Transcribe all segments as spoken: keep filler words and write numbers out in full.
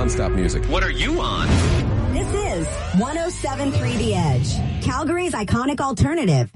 nonstop music. What are you on? This is one oh seven point three The Edge, Calgary's iconic alternative.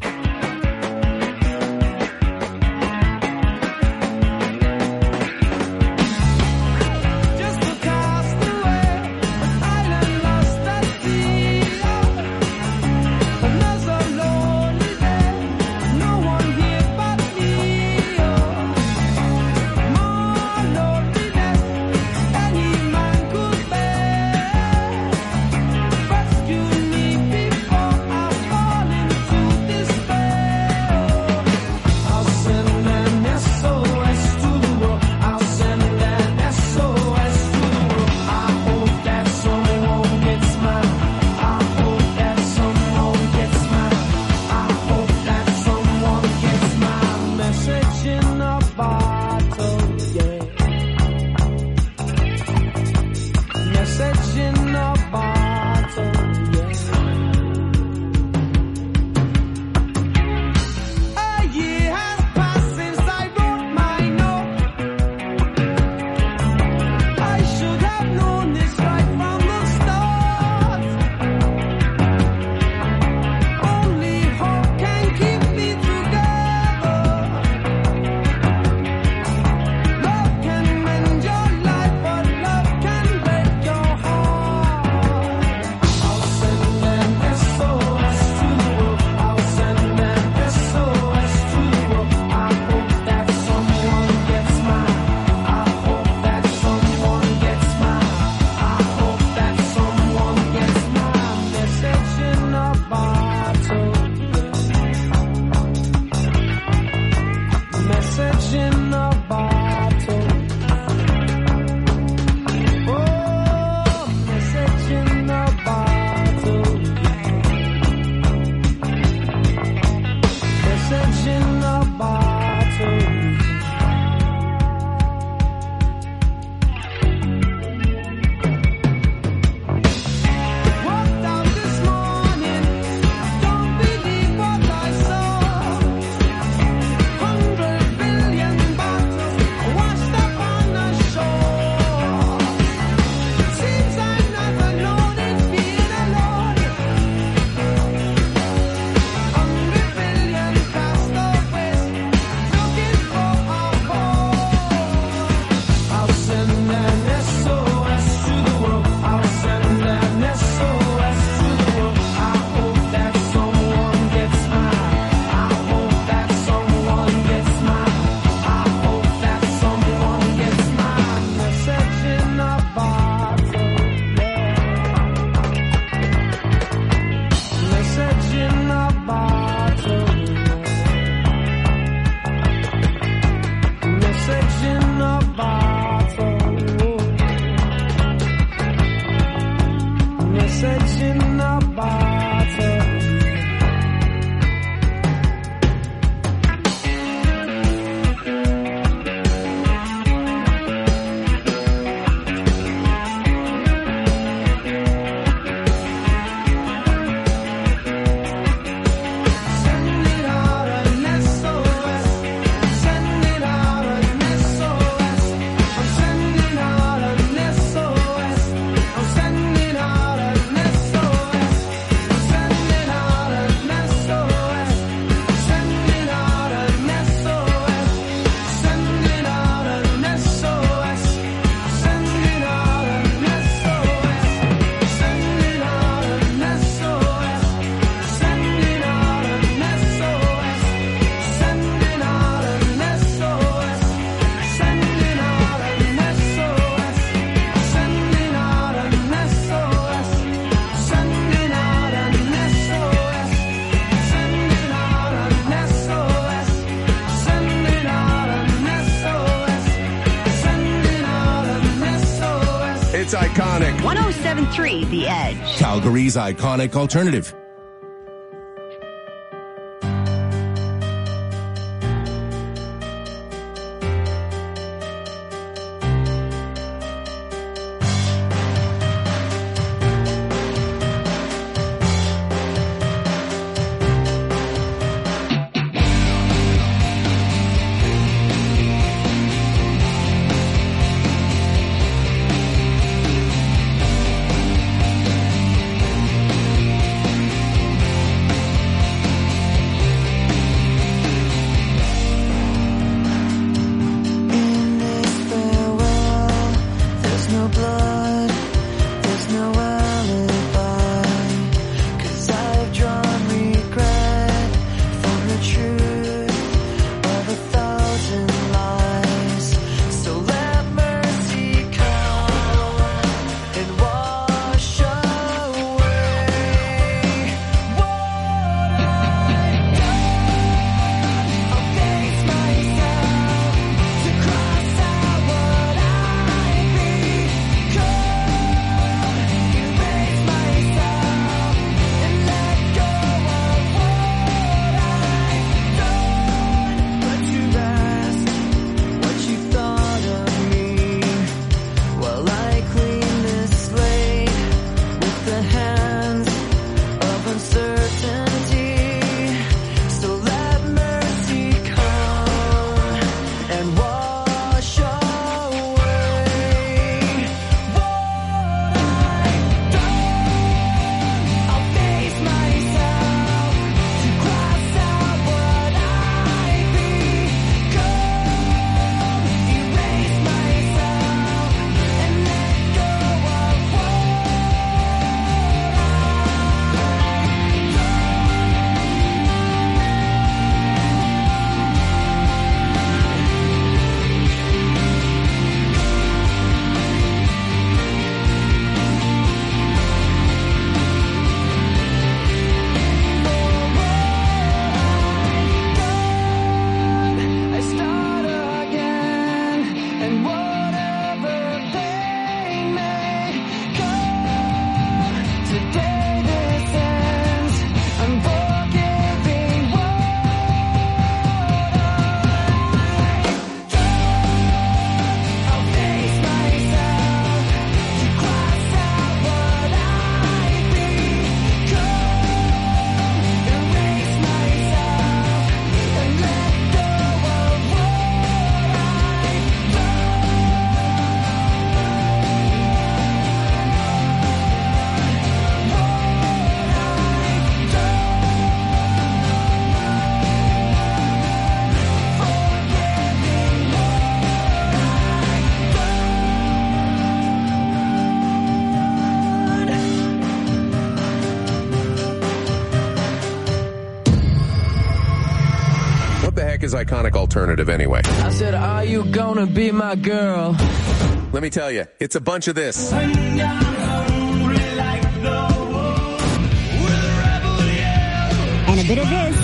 It's iconic. one oh seven point three The Edge, Calgary's iconic alternative. iconic alternative anyway? I said, are you gonna be my girl? Let me tell you, it's a bunch of this. And a bit of this.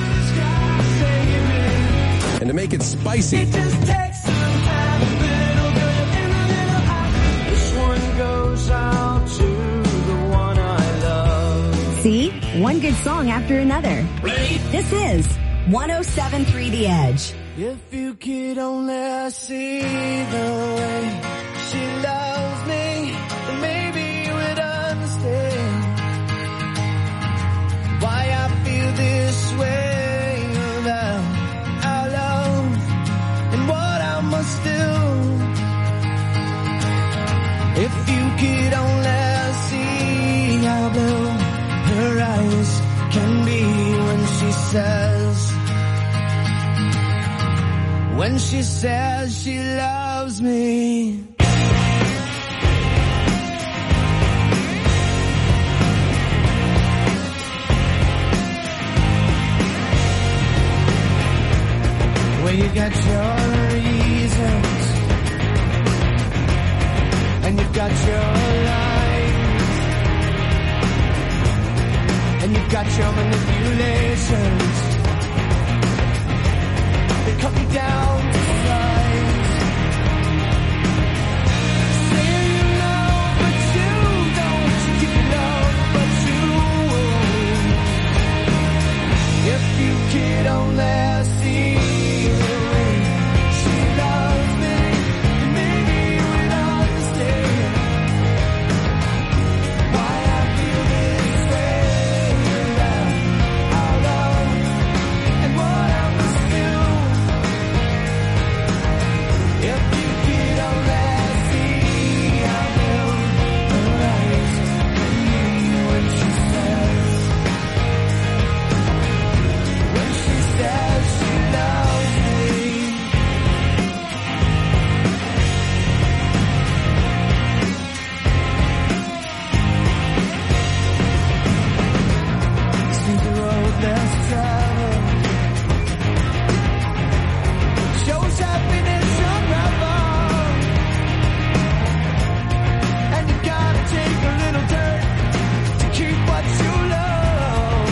And to make it spicy, It just takes some time, a little bit and a little out. This one goes out to the one I love. See? One good song after another. Ready? This is one oh seven point three The Edge. If you could only see the way she loves me, then maybe you would understand why I feel this way about our love and what I must do. If you could only see how blue her eyes can be when she says, when she says she loves me. Well, you got your reasons, and you've got your lies, and you've got your manipulations. They cut me down to size. Say you love, but you don't. You love, but you won't. If you could only see the way she loves me, then maybe you would understand why I feel this way about our love and what I must do. If you could only see how blue her eyes can be when she says, when she says she loves me. See the road less traveled shows happiness unraveled, and you gotta take a little dirt to keep what you love.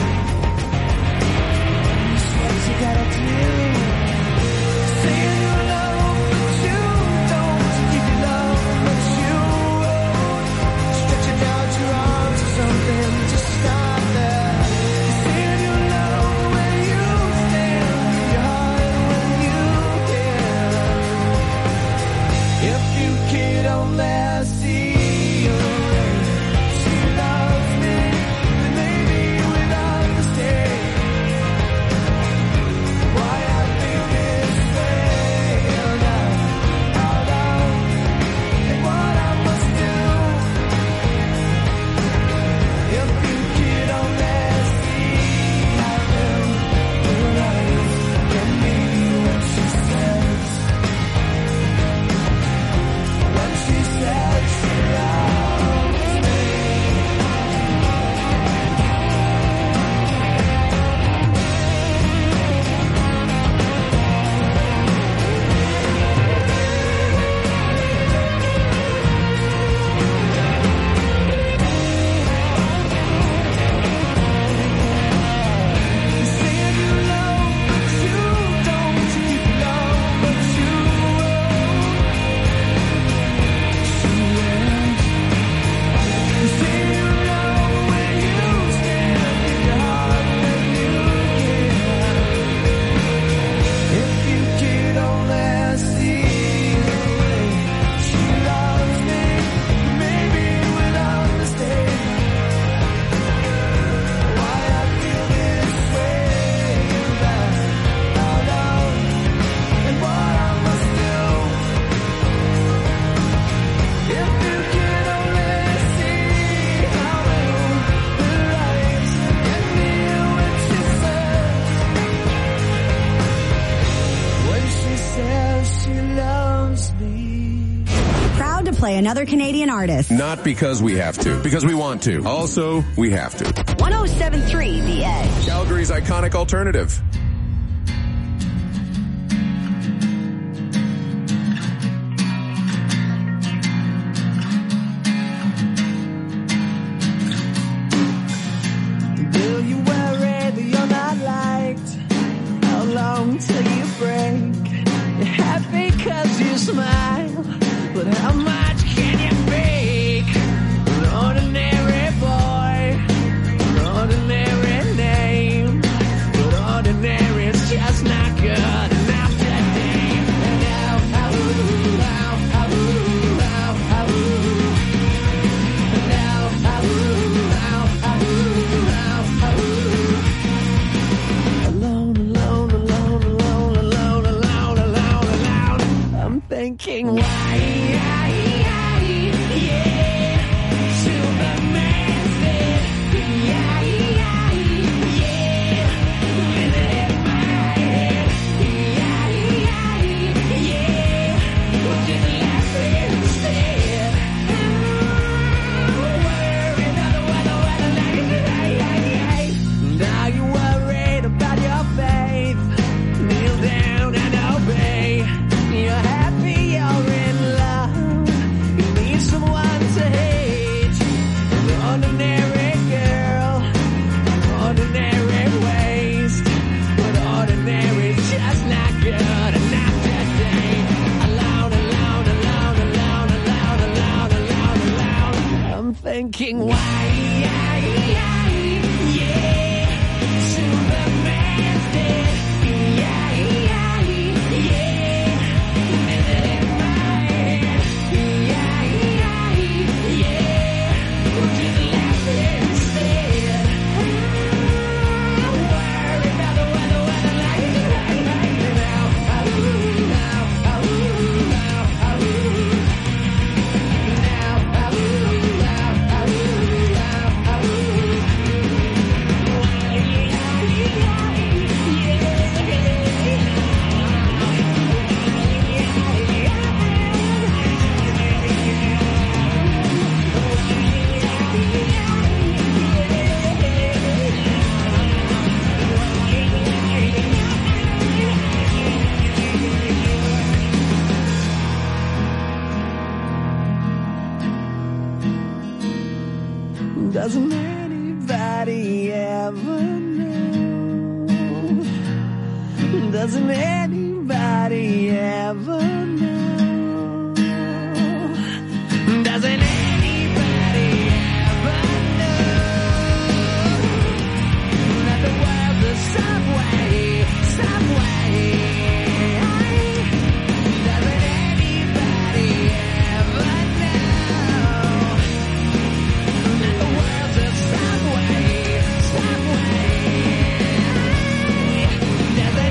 That's what you gotta do. Say you love, but you don't. Give your love, but you won't. Stretching out your arms or something to stop that. Say you love when you stand, your heart when you can. If you could only see the way she loves me, then maybe you would understand why I feel this way about our love and what I must do. If you could only see how blue her eyes can be when she says, when she says she loves me. Say you love, but you don't. You love, but you won't. She wins. Say you love when you stand, your heart when you can. If you could only see the way she loves me, maybe you would understand why I feel this way about our love and what I must do. If you could only see how blue her eyes can be when she says, when she says she loves me. Proud to play another Canadian artist. not because we have to, because we want to. Also, we have to. one oh seven point three The Edge. Calgary's iconic alternative. But how much can you fake? An ordinary boy, an ordinary name, but ordinary is just not good enough today. And now, how, how, how, how, how, and now, how, how, how, how, how, alone, alone, alone, alone, alone, alone, alone, alone. I'm thinking, why, yeah, Superman said, yeah, yeah, yeah, with it in my head, yeah, yeah, yeah, well, just laugh instead. Worry about the weather, weather, like, now you worried about your faith. Kneel down and obey. You're happy, you're in love. You need someone to hate. An ordinary girl, ordinary ways, but ordinary is just not good enough today. Alone, alone, alone, alone, alone, alone, alone, alone. I'm thinking, why, yeah, yeah, yeah. Superman said, yeah, yeah, yeah. With it in my head, yeah, yeah, yeah. Well, just laugh instead. Worry about the weather, weather, like, like, like, now. Now, now, now, now, doesn't anybody ever know? Doesn't anybody ever know? Doesn't anybody ever know that the world's a subway, subway? Doesn't anybody ever know that the world's a subway, subway? Doesn't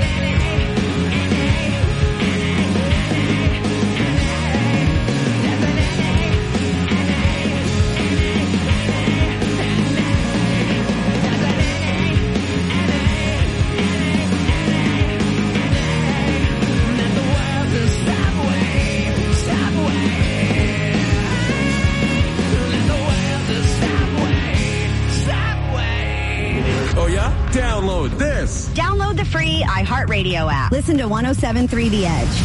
Oh yeah? Download this. Download the free iHeartRadio app. Listen to one oh seven point three The Edge.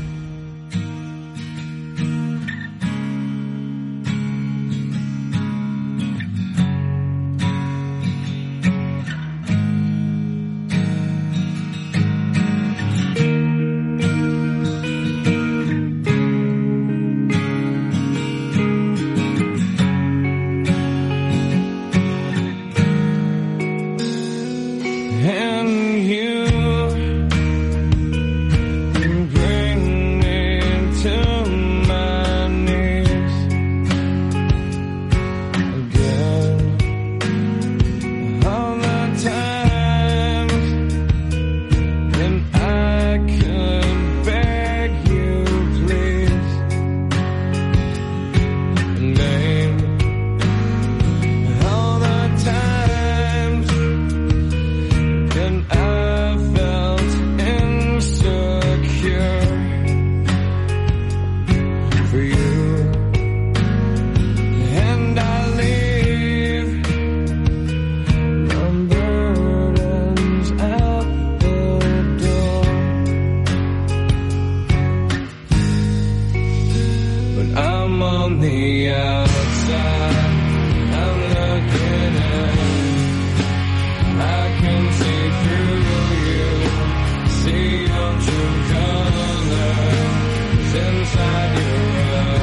And you bring me to my knees again. All the times when I could beg you, please, name all the times and I felt insecure for you, and I leave my burdens at the door, but I'm on the outside, I'm looking in. I can see through you, see your true colors inside your eyes.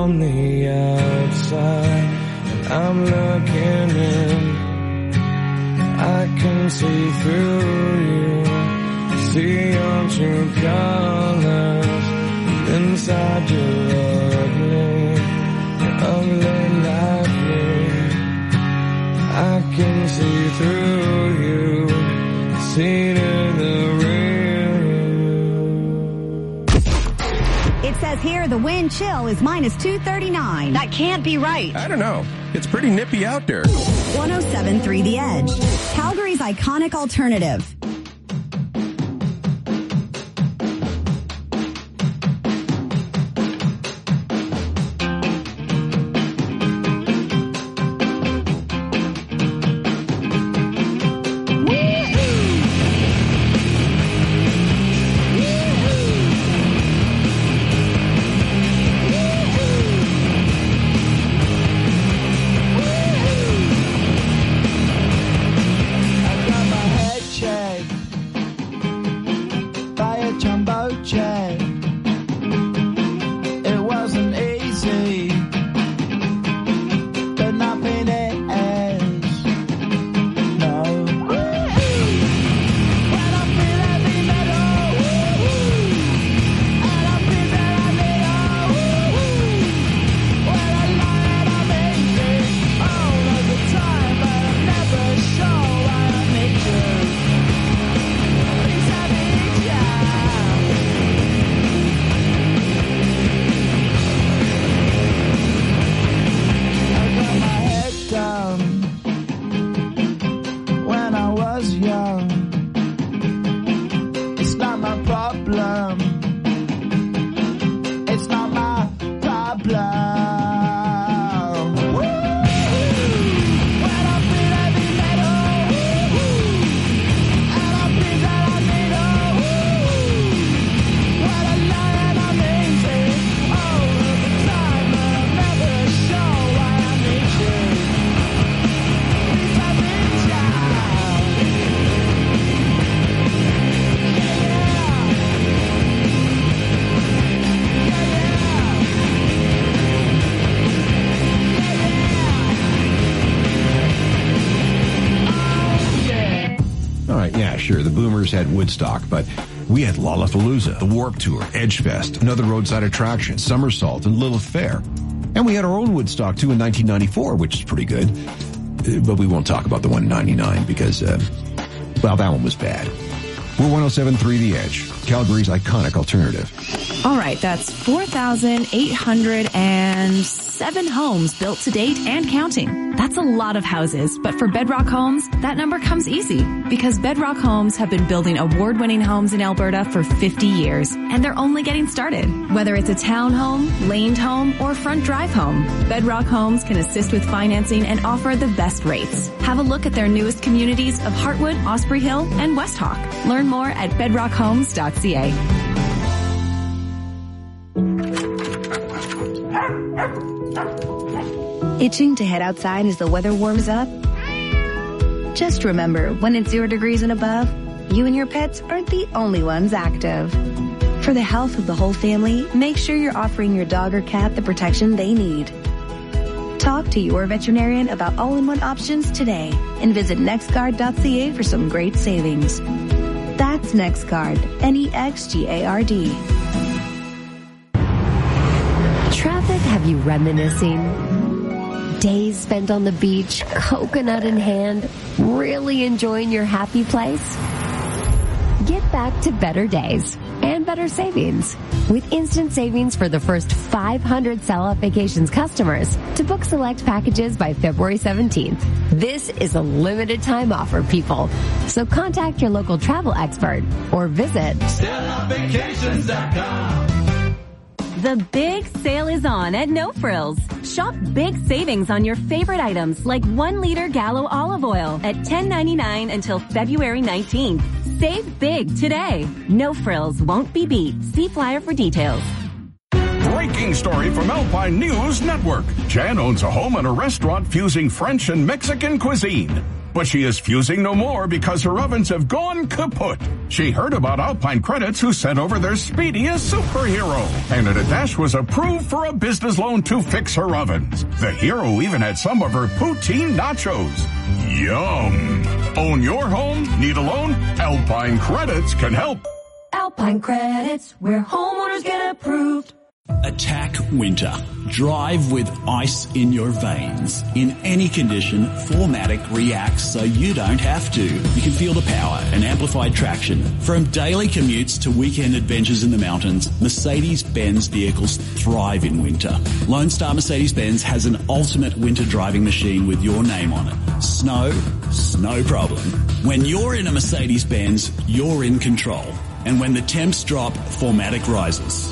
on the outside, and I'm looking in. I can see through you, see your true colors. Inside you're ugly, you're ugly like me. I can see through you, see to the real you. It says here the wind chill is minus two thirty-nine. That can't be right. I don't know. It's pretty nippy out there. one oh seven point three The Edge, Calgary's iconic alternative. Sure, the Boomers had Woodstock, but we had Lollapalooza, the Warped Tour, Edgefest, another roadside attraction, Somersault, and Lilith Fair. And we had our own Woodstock, too, in nineteen ninety-four, which is pretty good. Uh, but we won't talk about the one in ninety-nine because, uh, well, that one was bad. We're one oh seven point three The Edge, Calgary's iconic alternative. All right, that's four thousand eight hundred seven homes built to date and counting. That's a lot of houses, but for Bedrock Homes, that number comes easy because Bedrock Homes have been building award-winning homes in Alberta for fifty years, and they're only getting started. Whether it's a townhome, laned home, or front drive home, Bedrock Homes can assist with financing and offer the best rates. Have a look at their newest communities of Hartwood, Osprey Hill, and West Hawk. Learn more at bedrock homes dot c a. Itching to head outside as the weather warms up? Just remember, when it's zero degrees and above, you and your pets aren't the only ones active. For the health of the whole family, make sure you're offering your dog or cat the protection they need. Talk to your veterinarian about all-in-one options today and visit nextguard dot c a for some great savings. That's NextGuard, N E X G A R D. Traffic have you reminiscing? Days spent on the beach, coconut in hand, really enjoying your happy place? Get back to better days and better savings with instant savings for the first five hundred Sell-Out Vacations customers to book select packages by February seventeenth. This is a limited time offer, people. So contact your local travel expert or visit sell out vacations dot com. The big sale is on at No Frills. Shop big savings on your favorite items like one liter Gallo olive oil at ten ninety-nine until February nineteenth. Save big today. No Frills won't be beat. See flyer for details. Breaking story from Alpine News Network. Jan owns a home and a restaurant fusing French and Mexican cuisine. but she is fusing no more because her ovens have gone kaput. She heard about Alpine Credits, who sent over their speediest superhero, and at a dash was approved for a business loan to fix her ovens. The hero even had some of her poutine nachos. Yum! Own your home? Need a loan? Alpine Credits can help. Alpine Credits, where homeowners get approved. Attack winter. Drive with ice in your veins. In any condition, four matic reacts so you don't have to. You can feel the power and amplified traction. From daily commutes to weekend adventures in the mountains, Mercedes-Benz vehicles thrive in winter. Lone Star Mercedes-Benz has an ultimate winter driving machine with your name on it. Snow? Snow problem. When you're in a Mercedes-Benz, you're in control. And when the temps drop, four matic rises.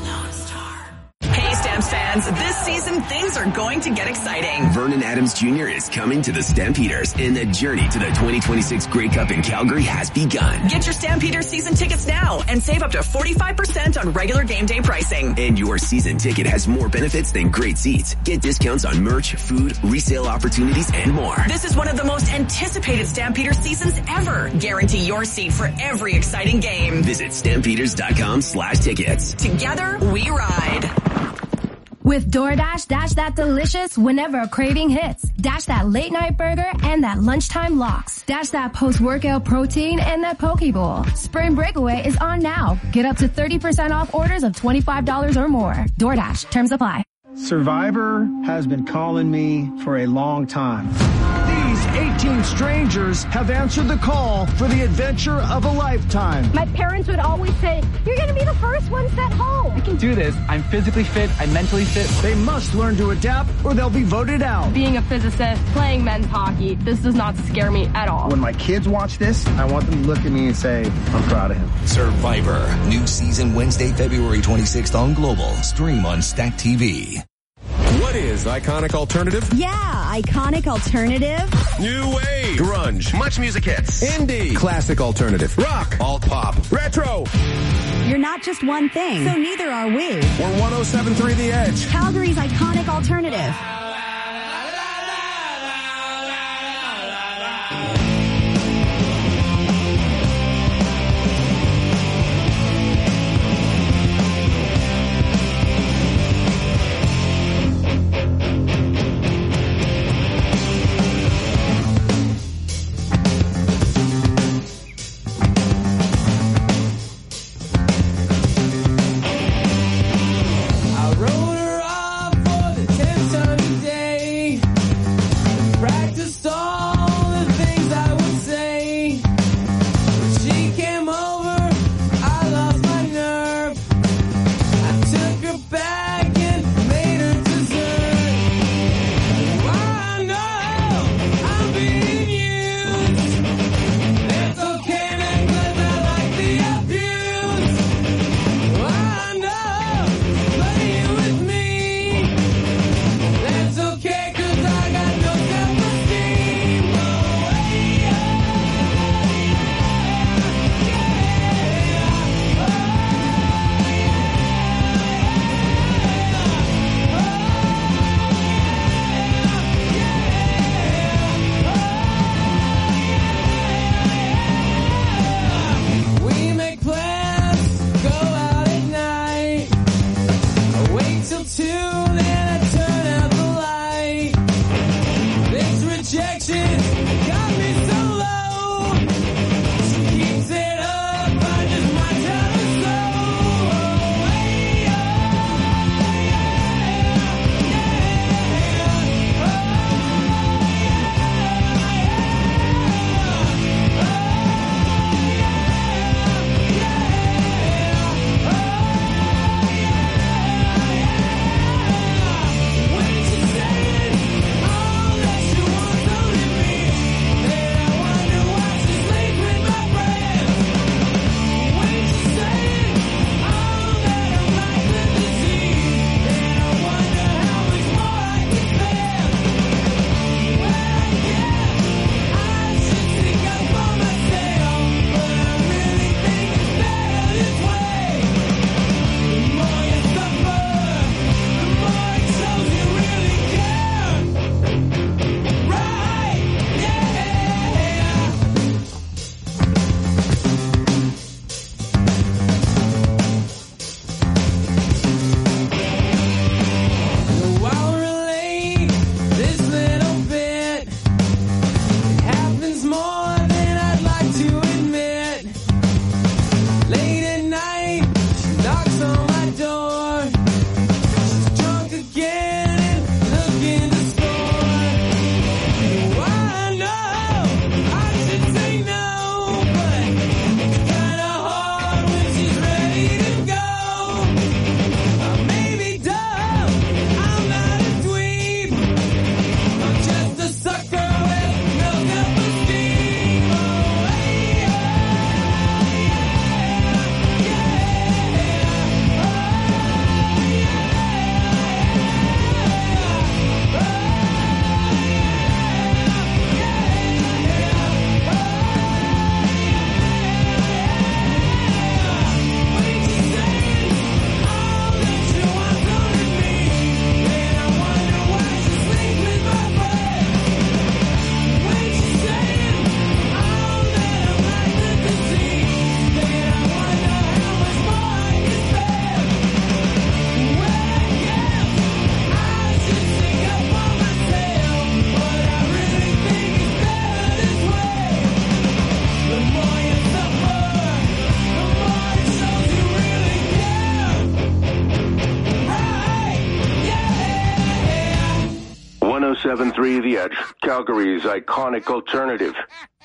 Hey, Stamps fans, this season things are going to get exciting. Vernon Adams Junior is coming to the Stampeders, and the journey to the twenty twenty-six Grey Cup in Calgary has begun. Get your Stampeders season tickets now and save up to forty-five percent on regular game day pricing. And your season ticket has more benefits than great seats. Get discounts on merch, food, resale opportunities, and more. This is one of the most anticipated Stampeders seasons ever. Guarantee your seat for every exciting game. Visit stampeders.com slash tickets. Together, we ride. With DoorDash, dash that delicious whenever a craving hits. Dash that late night burger and that lunchtime lox. Dash that post-workout protein and that poke bowl. Spring Breakaway is on now. Get up to thirty percent off orders of twenty-five dollars or more. DoorDash. Terms apply. Survivor has been calling me for a long time. These eighteen strangers have answered the call for the adventure of a lifetime. My parents would always say, you're going to be the first one sent home. I can do this. I'm physically fit. I'm mentally fit. They must learn to adapt or they'll be voted out. Being a physicist, playing men's hockey, this does not scare me at all. When my kids watch this, I want them to look at me and say, I'm proud of him. Survivor. New season Wednesday, February twenty-sixth on Global. Stream on Stack T V. What is Iconic Alternative? Yeah, Iconic Alternative. New Wave. Grunge. Much music hits. Indie. Classic Alternative. Rock. Alt Pop. Retro. You're not just one thing, so neither are we. We're one oh seven point three The Edge. Calgary's Iconic Alternative. I wrote her off for the tenth time today. seven three The Edge, Calgary's iconic alternative.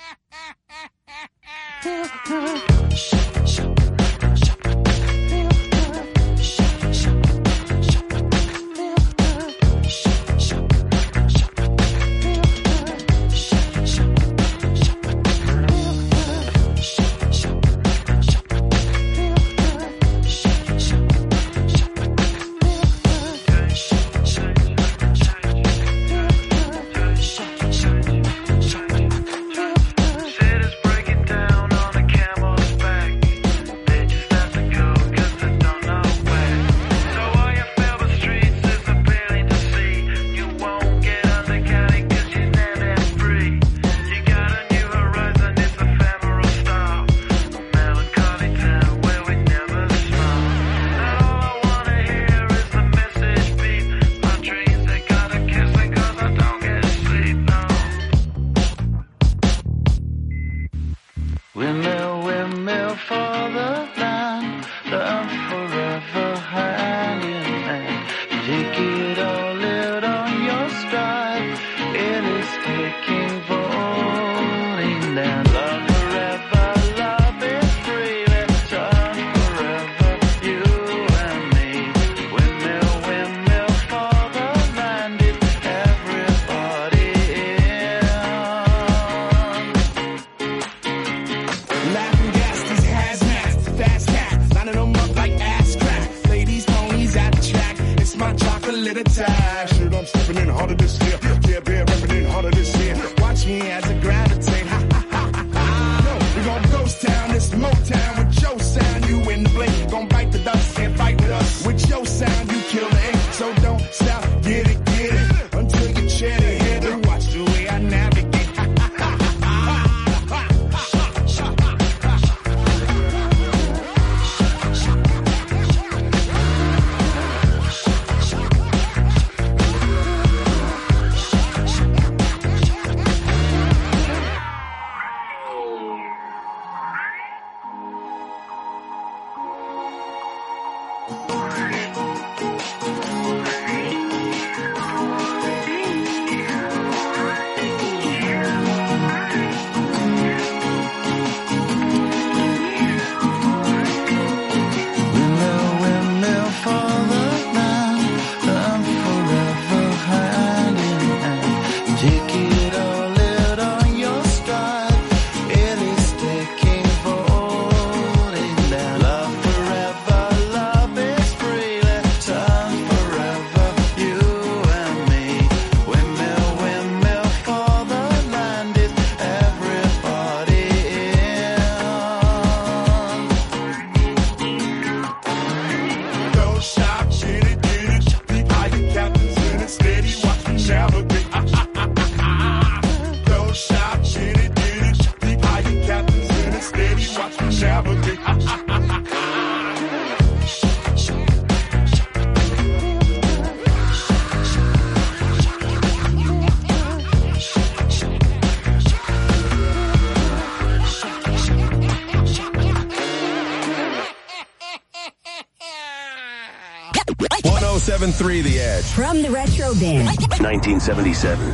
Windmill, windmill for the land, love forever hand in hand. Take it all out on your stride, it is taking voting down. Love forever, love is free, let's turn forever, you and me. Windmill, windmill for the land, it's everybody in. Laughing gas, these hazmats, fast cats, lining them up like ass crack. Ladies, ponies at the track, it's my chocolate attack. Shit, I'm stepping in harder this year. Yeah, bear repping in harder this year. Watch me as I gravitate. Ha ha ha ha ha. No, we gon' ghost town, this Motown with your sound. You in the blink, gon' bite the dust, can't fight with us. With your sound, you kill the ink, so don't stop, get it, get it, until you chat it, hit it. Watch the way I navigate. Windmill, windmill for the land, love forever hand in hand. Take it all out on your stride, it is taking voting down. Love forever, love is free, let's turn forever, you and me. Windmill, windmill for the land, it's everybody in. Go shop, get it, get it. The iron captain's in it, steady, watch me navigate. Ah, ah, ah, ah, ah. Go shop, get it, get it. The iron captain's in it, steady, watch me navigate. Ah, ah, ah, ah, ah. one oh seven three The Edge. From the Retro Bin. nineteen seventy-seven.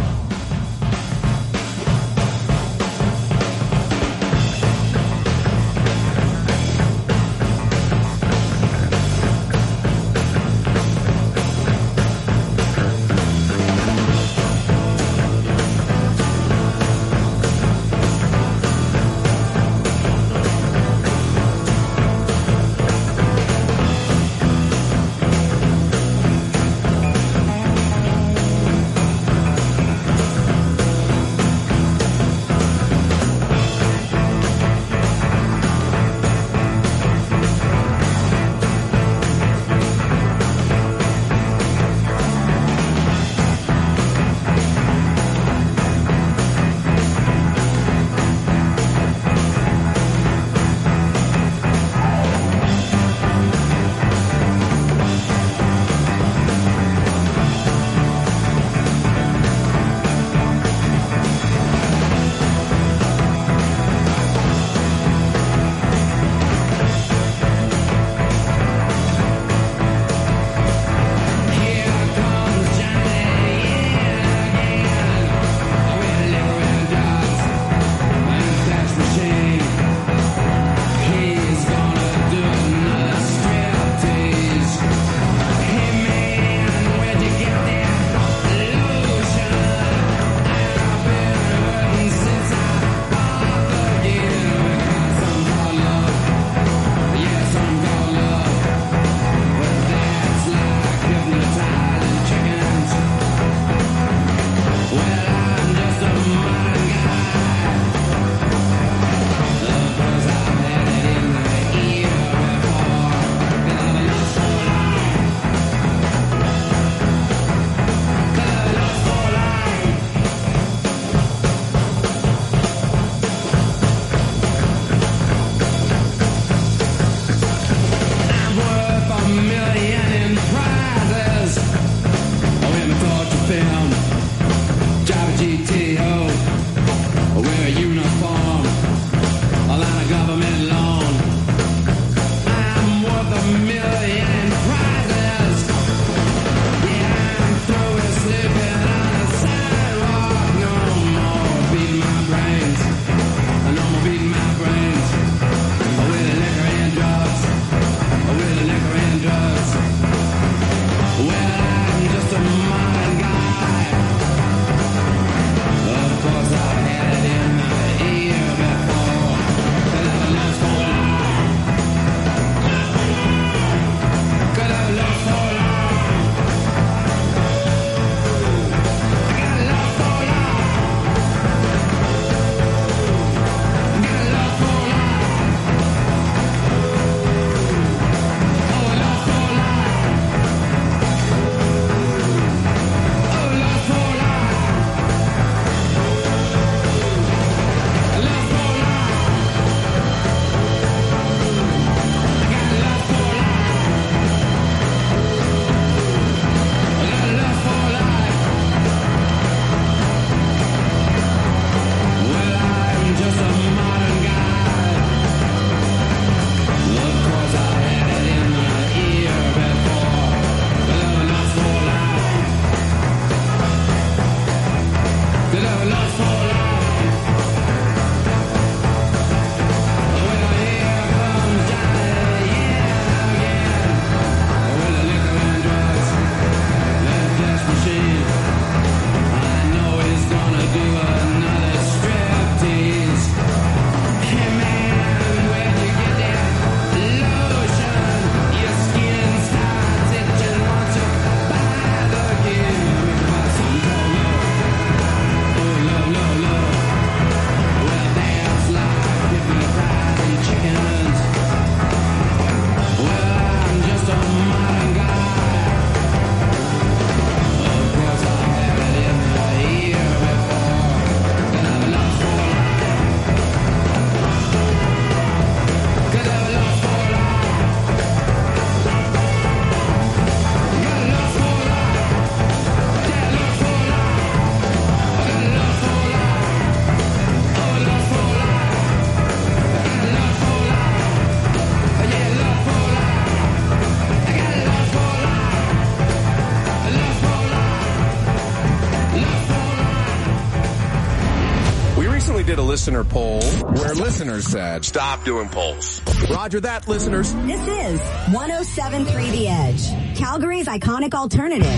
listener poll where listeners said, stop doing polls. Roger that, listeners. This is one oh seven point three The Edge, Calgary's iconic alternative.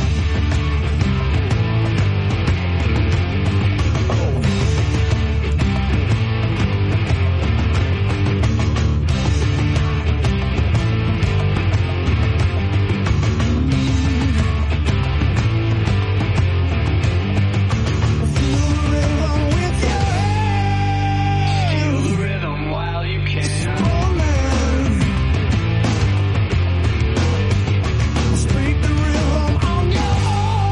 Speak the rhythm on your own.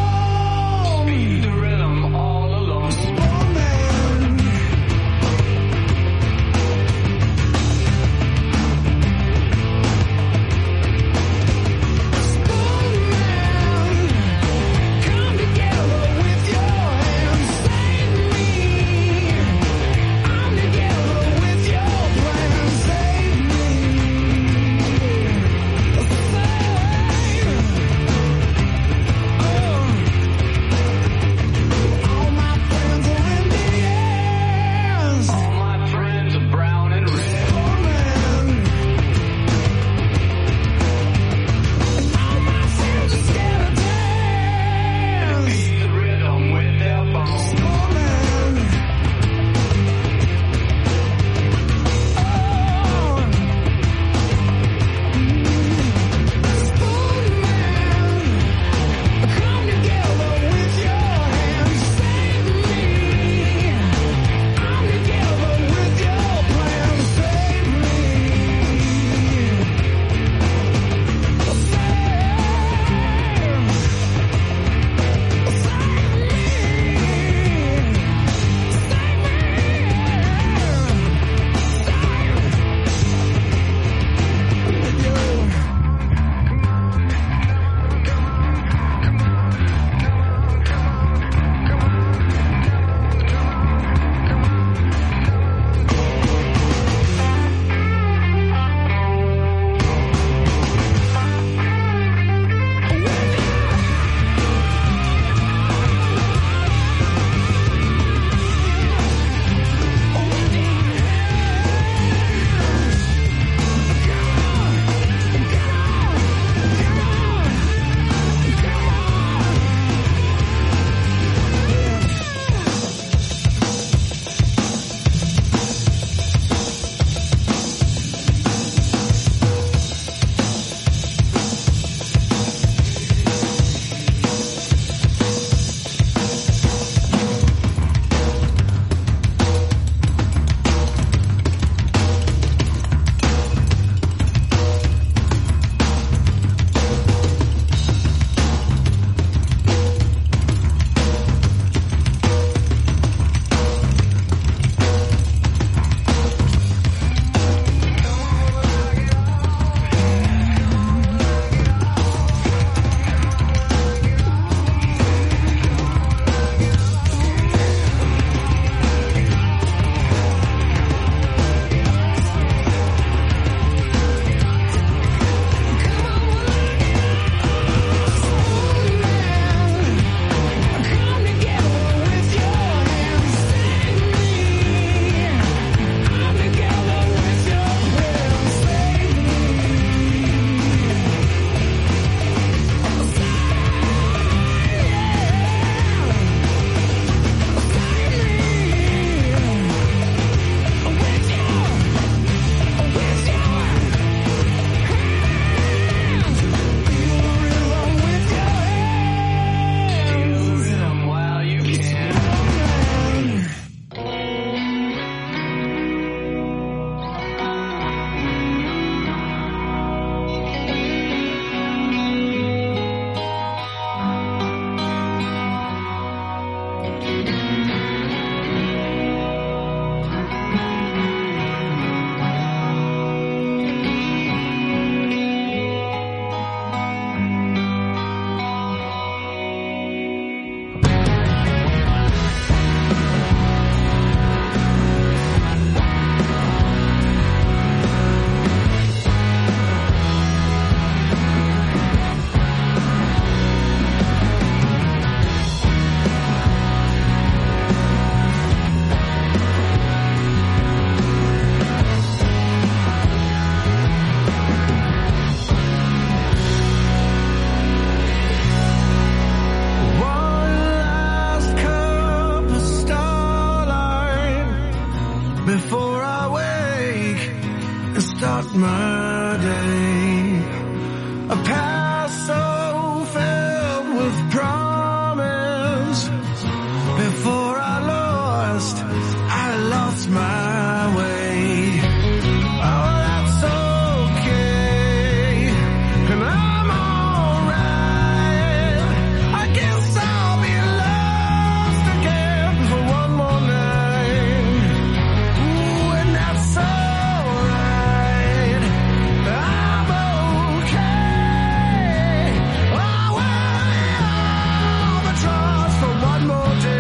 a past so filled with promise. Before I lost, I lost my way. Oh, that's okay, and I'm alright. I guess I'll be lost again for one more night. Ooh, and that's alright. I'm okay. Oh, well, the trust for one more day.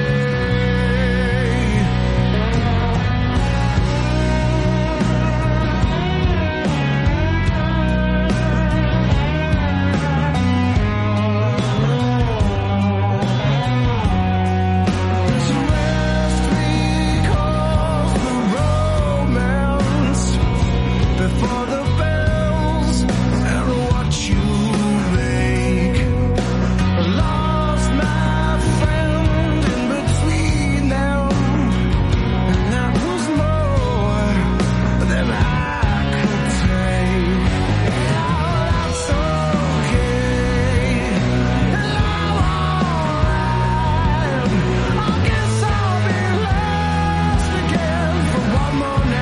Before the bells and what you make. Lost my friend in between them, and that was more than I could take. Now that's okay, and I'm alright. I guess I'll be lost again for one more night.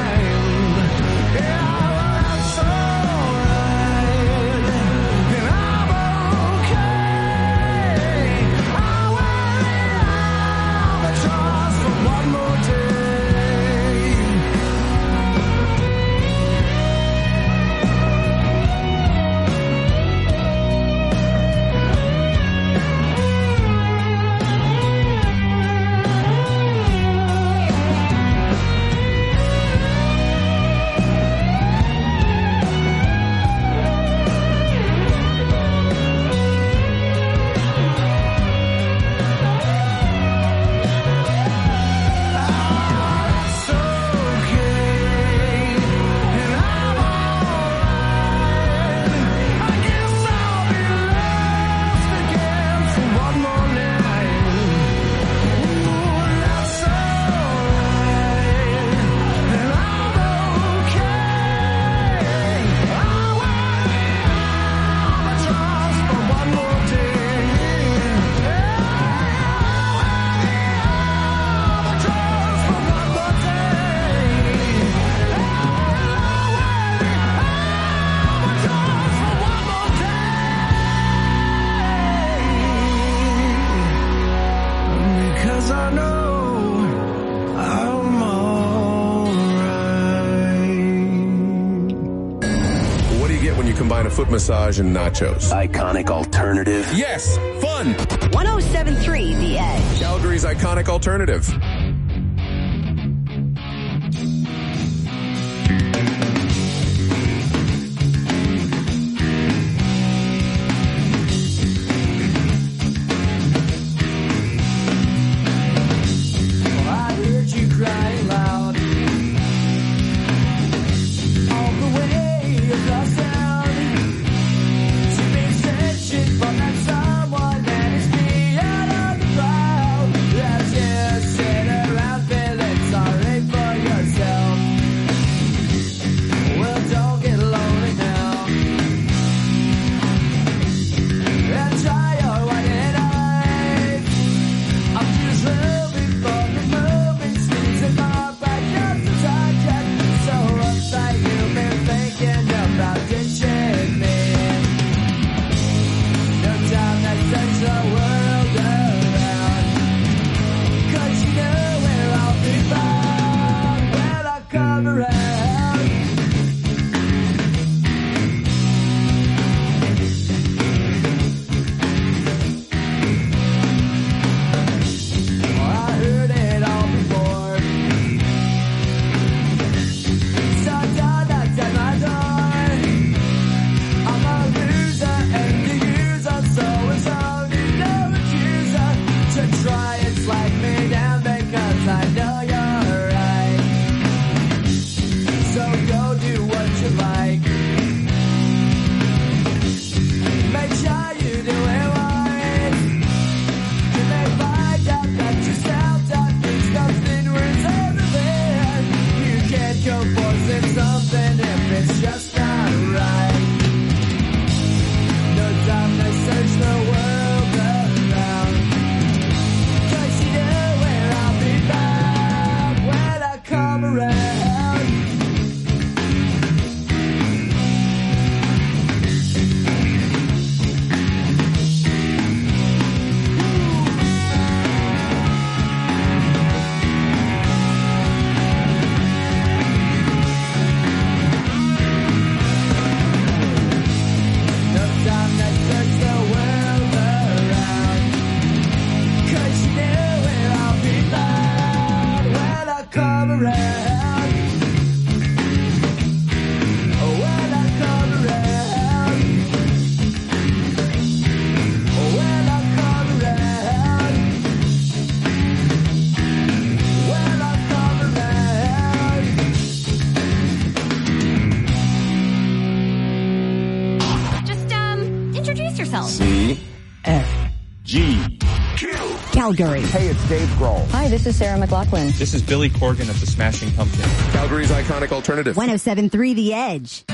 Because I know I'm alright. What do you get when you combine a foot massage and nachos? Iconic alternative. Yes, fun. one oh seven point three The Edge. Calgary's iconic alternative. I heard you crying loud all the way across town. You've been searching for that someone that is beyond the crowd. That's just said yourself. C. F. G. Calgary. Hey, it's Dave Grohl. Hi, this is Sarah McLachlan. This is Billy Corgan of the Smashing Pumpkins. Calgary's iconic alternative. one oh seven point three The Edge.